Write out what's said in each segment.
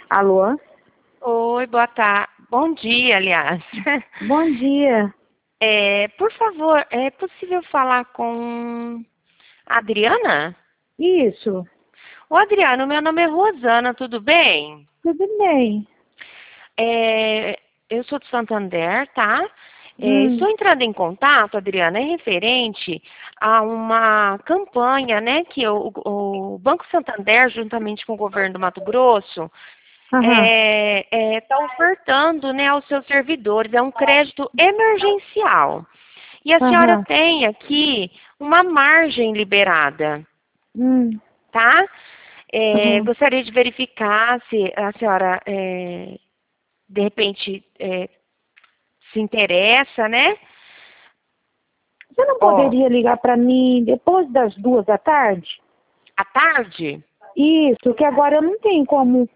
Alô? Oi, boa tarde. Bom dia, aliás. Bom dia. Por favor, é possível falar com a Adriana? Isso, Ô, Adriana, meu nome é Rosana, tudo bem? tudo bem. Eu sou de Santander, tá? Hum, Estou entrando em contato, Adriana, é referente a uma campanha, né, que o Banco Santander, juntamente com o governo do Mato Grosso, aham, está ofertando, né, aos seus servidores. É um crédito emergencial. E a senhora aham, tem aqui uma margem liberada, hum, tá? aham. Gostaria de verificar se a senhora, de repente, se interessa, né? Você não Ó, poderia ligar para mim depois das 2 da tarde? à tarde? Isso, que agora eu não tenho como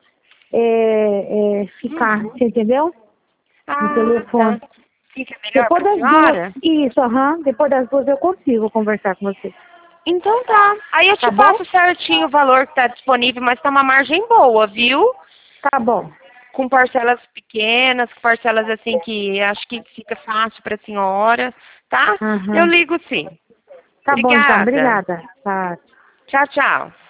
ficar, Uhum. você entendeu? No Ah, tá. telefone. Fica melhor Depois para a das 2, senhora? isso, aham, depois das 2 eu consigo conversar com você. Então tá. Aí eu Tá te bom? passo certinho o valor que está disponível, mas tá uma margem boa, viu? Tá bom. Com parcelas pequenas, parcelas assim que acho que fica fácil para a senhora, tá? Eu Aham. ligo sim. Tá bom então, Obrigada. obrigada. Tá. Tchau, tchau.